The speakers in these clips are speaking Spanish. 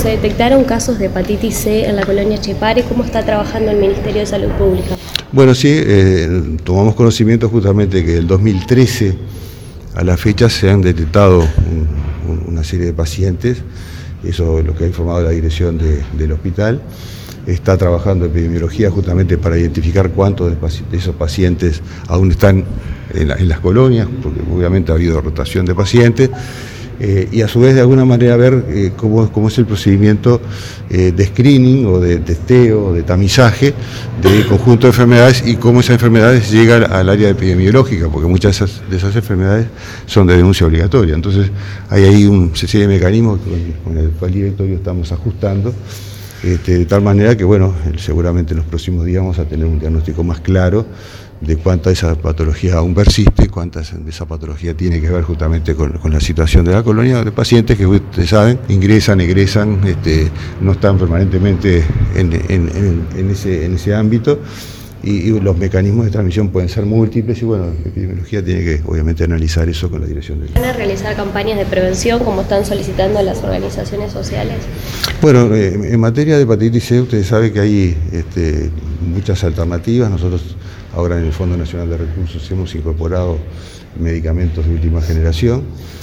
se detectaron casos de hepatitis C en la colonia Chepare. ¿Cómo está trabajando el Ministerio de Salud Pública? Bueno, sí, tomamos conocimiento justamente que el 2013 a la fecha se han detectado una serie de pacientes, eso es lo que ha informado la dirección del hospital. Está trabajando epidemiología justamente para identificar cuántos de esos pacientes aún están en las colonias, porque obviamente ha habido rotación de pacientes, y a su vez de alguna manera ver cómo es el procedimiento de screening o de testeo, de tamizaje del conjunto de enfermedades y cómo esas enfermedades llegan al área epidemiológica, porque muchas de esas enfermedades son de denuncia obligatoria. Entonces hay ahí una serie de mecanismos con el cual directorio estamos ajustando, de tal manera que, bueno, seguramente en los próximos días vamos a tener un diagnóstico más claro de cuánta de esa patología aún persiste, cuánta de esa patología tiene que ver justamente con la situación de la colonia de pacientes que ustedes saben, ingresan, egresan, no están permanentemente en ese ámbito. Y los mecanismos de transmisión pueden ser múltiples y bueno, la epidemiología tiene que obviamente analizar eso con la dirección del... ¿Van a realizar campañas de prevención como están solicitando las organizaciones sociales? Bueno, en materia de hepatitis C ustedes saben que hay muchas alternativas. Nosotros ahora en el Fondo Nacional de Recursos hemos incorporado medicamentos de última generación.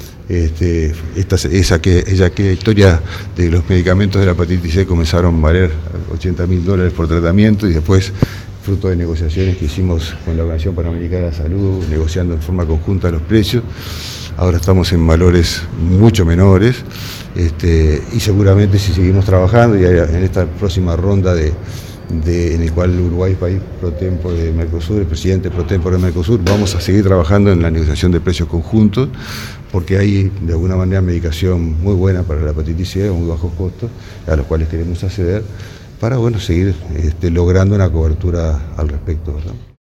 Aquella historia de los medicamentos de la hepatitis C comenzaron a valer $80.000 por tratamiento y después, fruto de negociaciones que hicimos con la Organización Panamericana de la Salud, negociando en forma conjunta los precios, ahora estamos en valores mucho menores, y seguramente si seguimos trabajando y en esta próxima ronda en el cual Uruguay es país pro tempore de Mercosur, el presidente pro tempore de Mercosur, vamos a seguir trabajando en la negociación de precios conjuntos, porque hay de alguna manera medicación muy buena para la hepatitis C a muy bajos costos, a los cuales queremos acceder, para seguir logrando una cobertura al respecto, ¿verdad?